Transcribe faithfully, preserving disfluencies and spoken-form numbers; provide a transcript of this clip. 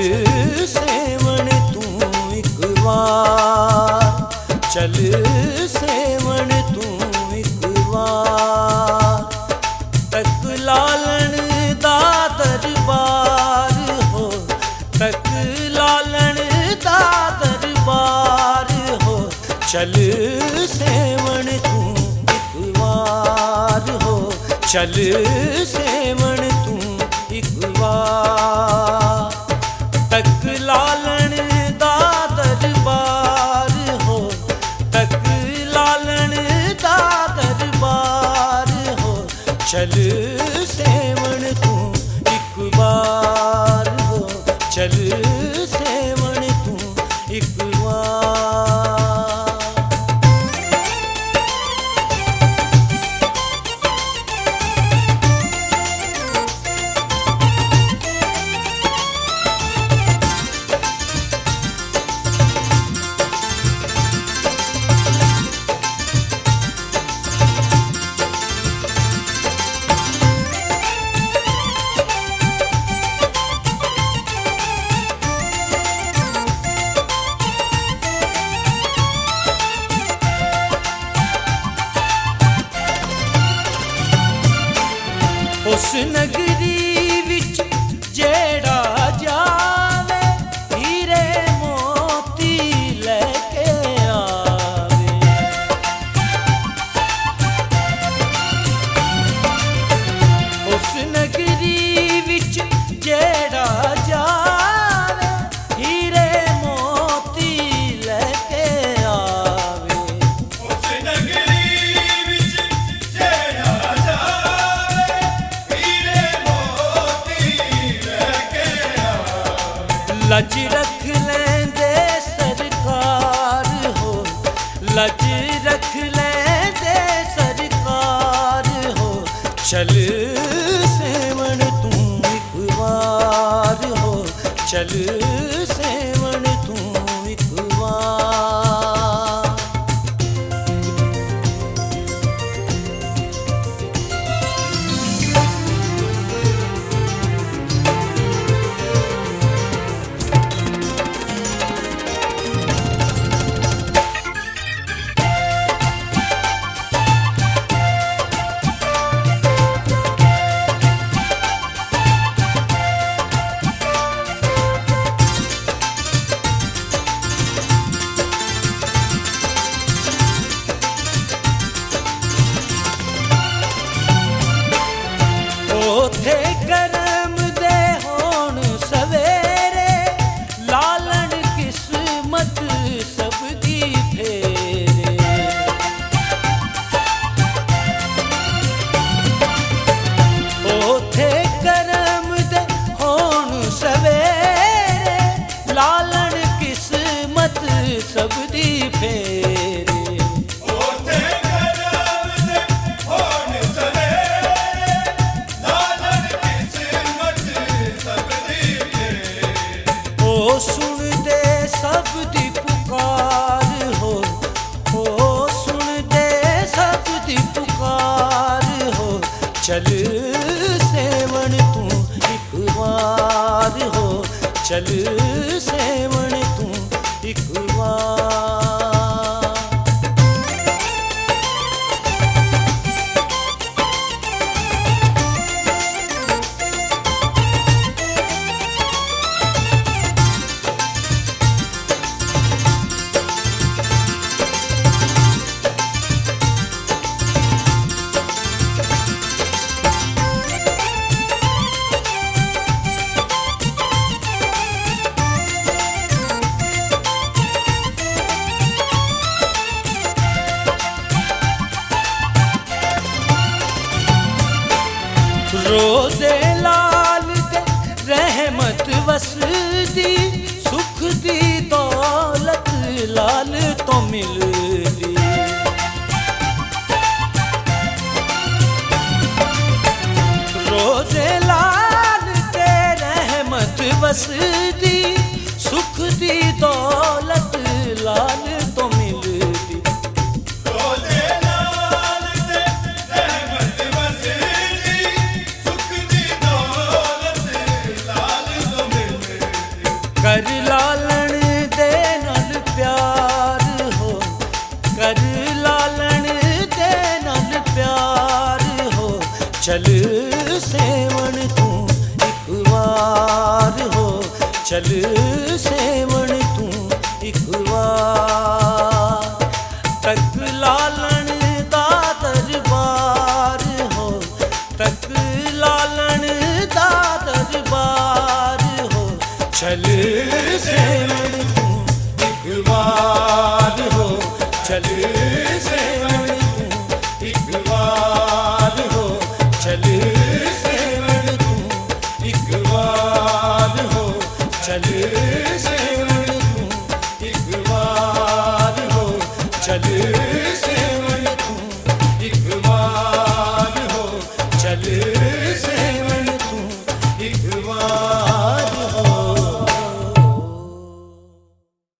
सेवण तू एक बार, चल सेवण तू एक बार। तक लालन दा दरबार हो, तक लालन दा दरबार हो। चल सेवण तू एक बार हो, चल सेवण तू एक बार। तक लालन दा दरबार हो, तक लालन दा दरबार हो। चल सेवण तू एक बार हो, चल सेवण तू एक बार। उस नगरी विच जेड़ा जावे, हीरे मोती लेके आवे। उस नगरी विच जेड़ा जावे, हीरे मोती लेके आवे। उस नगरी विच जेड़ा जावे, लज रख लेंदे सरकार हो, लज रख लेंदे सरकार हो। चल सेवण तू एक बार हो, चल सेवण तू एक बार। ओथे करम दे होण सवेरे, लालन किस्मत सब दी फेरे। ओथे करम दे होण सवेरे, लालन किस्मत सब दी फेरे। ओ सुन दे सब दी पुकार हो, ओ सुन दे सब दी पुकार हो। चल सेवण तू एक बार हो, चल सेवण तू एक बार। रोज़े लाल दे रहमत वसदी, सुख दी दौलत लाल तो मिलदी। रोज़े लाल दे रहमत वसदी, सुख दी दौलत लाल तो मिलदी। रोज़े लाल दे रहमत वसदी, सुख दी दौलत लाल तो मिलदी। चल सेवण तू एक बार हो, चल सेवण तू एक बार। तक लालन दा दरबार हो, तक लालन दा दरबार हो, चल सेवण तू एक बार हो, चल सेवण तू एक बार हो, चल सेवण तू एक बार हो, चल